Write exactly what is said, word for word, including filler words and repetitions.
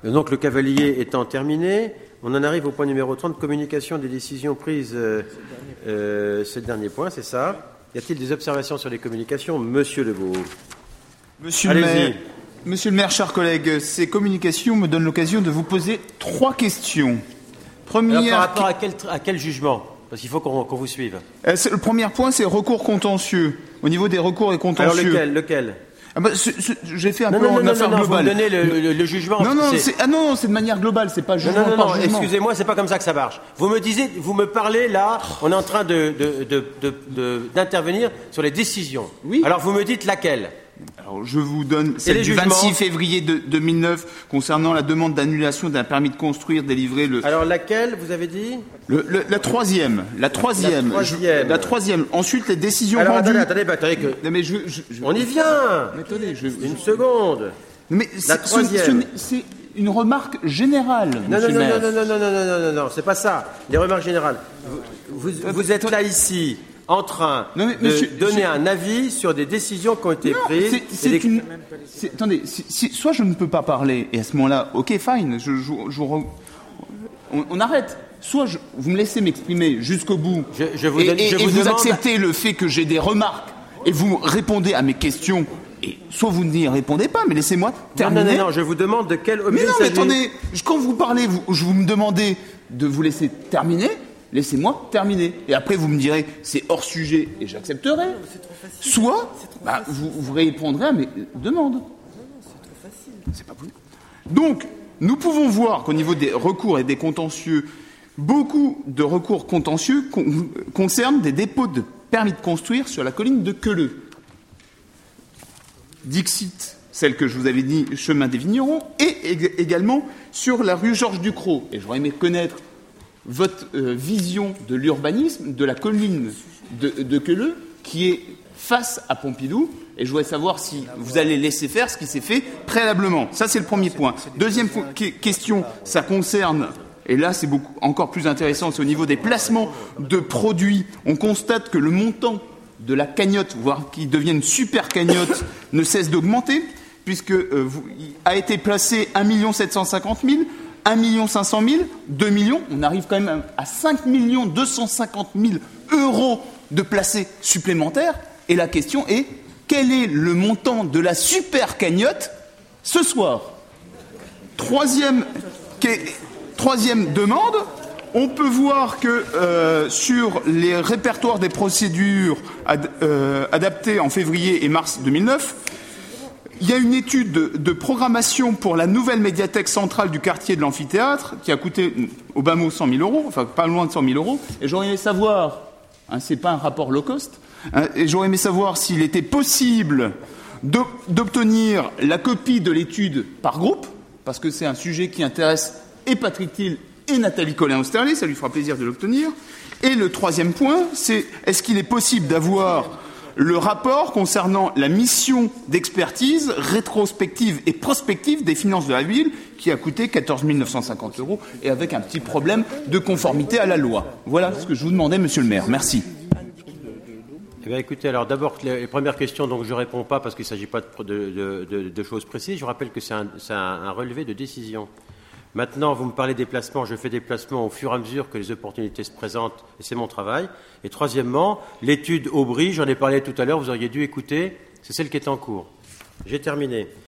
Donc le cavalier étant terminé, on en arrive au point numéro trente, communication des décisions prises. Euh, euh, c'est le dernier point, c'est ça. Y a-t-il des observations sur les communications, Monsieur Lebeau? Monsieur le maire, Monsieur le maire, chers collègues, ces communications me donnent l'occasion de vous poser trois questions. Première... Alors, par rapport à quel, à quel jugement? Parce qu'il faut qu'on qu'on vous suive. Euh, le premier point, c'est recours contentieux. Au niveau des recours et contentieux. Alors lequel, lequel ah bah, j'ai fait un non, peu non, en non, affaire non, globale. Vous me donnez le, le, le jugement. Non, non, c'est, ah non, c'est de manière globale, c'est pas jugement non, non, par non, jugement. Excusez-moi, c'est pas comme ça que ça marche. Vous me disiez, vous me parlez là, on est en train de, de, de, de, de, d'intervenir sur les décisions. Oui. Alors vous me dites laquelle? Alors, je vous donne celle du vingt-six février deux mille neuf concernant la demande d'annulation d'un permis de construire délivré le... Alors, laquelle, vous avez dit le, le, La troisième. La troisième. La troisième. Je, la troisième. Ensuite, les décisions Alors, rendues... attendez, attendez, attendez que... Non, mais je, je, je... On y vient. Mais attendez, je... Une seconde. Mais la troisième. C'est une remarque générale, non, monsieur non, le maire. non, non, non, non, non, non, non, non, c'est pas ça. Les remarques générales. Vous, vous, vous êtes là, ici... en train non, mais, de monsieur, donner monsieur... un avis sur des décisions qui ont été non, prises. C'est, c'est des... une... c'est... Attendez, si, si, soit je ne peux pas parler, et à ce moment-là, ok, fine, je, je, je, on, on arrête. Soit je, vous me laissez m'exprimer jusqu'au bout, je, je vous et, donne, et, je et vous, vous demande... acceptez le fait que j'ai des remarques, et vous répondez à mes questions, et soit vous n'y répondez pas, mais laissez-moi terminer. Non, non, non, non, je vous demande de quel objet mais non, mais s'agit. attendez, quand vous parlez, vous, je vous me demandez de vous laisser terminer. Laissez-moi terminer. Et après, vous me direz, c'est hors sujet, et j'accepterai. Non, c'est trop facile. Soit, trop bah, facile. Vous, vous répondrez à mes demandes. Non, non, c'est trop facile. C'est pas possible. Donc, nous pouvons voir qu'au niveau des recours et des contentieux, beaucoup de recours contentieux con- concernent des dépôts de permis de construire sur la colline de Queuleux. Dixit, celle que je vous avais dit, chemin des Vignerons, et également sur la rue Georges Ducrot. Et j'aurais aimé connaître votre euh, vision de l'urbanisme de la colline de, de Queuleux, qui est face à Pompidou, et je voudrais savoir si vous allez laisser faire ce qui s'est fait préalablement. Ça, c'est le premier point. Deuxième po- question, ça concerne, et là, c'est beaucoup, encore plus intéressant, c'est au niveau des placements de produits. On constate que le montant de la cagnotte, voire qui devient une super cagnotte, ne cesse d'augmenter, puisque euh, vous, il a été placé un million sept cent cinquante mille, un million cinq cent mille, deux millions, on arrive quand même à cinq millions deux cent cinquante mille euros de placés supplémentaires. Et la question est, quel est le montant de la super cagnotte ce soir? Troisième, troisième demande, on peut voir que euh, sur les répertoires des procédures ad, euh, adaptés en février et mars deux mille neuf, il y a une étude de, de programmation pour la nouvelle médiathèque centrale du quartier de l'amphithéâtre qui a coûté au bas mot cent mille euros, enfin pas loin de cent mille euros. Et j'aurais aimé savoir, hein, c'est pas un rapport low cost, hein, et j'aurais aimé savoir s'il était possible d'obtenir la copie de l'étude par groupe, parce que c'est un sujet qui intéresse et Patrick Thiel et Nathalie Colin-Osterlé, ça lui fera plaisir de l'obtenir. Et le troisième point, c'est est-ce qu'il est possible d'avoir le rapport concernant la mission d'expertise rétrospective et prospective des finances de la ville qui a coûté quatorze mille neuf cent cinquante euros et avec un petit problème de conformité à la loi. Voilà ce que je vous demandais, monsieur le maire. Merci. Eh bien, écoutez, alors d'abord, les, les premières questions, donc je ne réponds pas parce qu'il ne s'agit pas de, de, de, de choses précises. Je rappelle que c'est un, c'est un, un relevé de décision. Maintenant, vous me parlez des placements, je fais des placements au fur et à mesure que les opportunités se présentent, et c'est mon travail. Et troisièmement, l'étude Aubry, j'en ai parlé tout à l'heure, vous auriez dû écouter, c'est celle qui est en cours. J'ai terminé.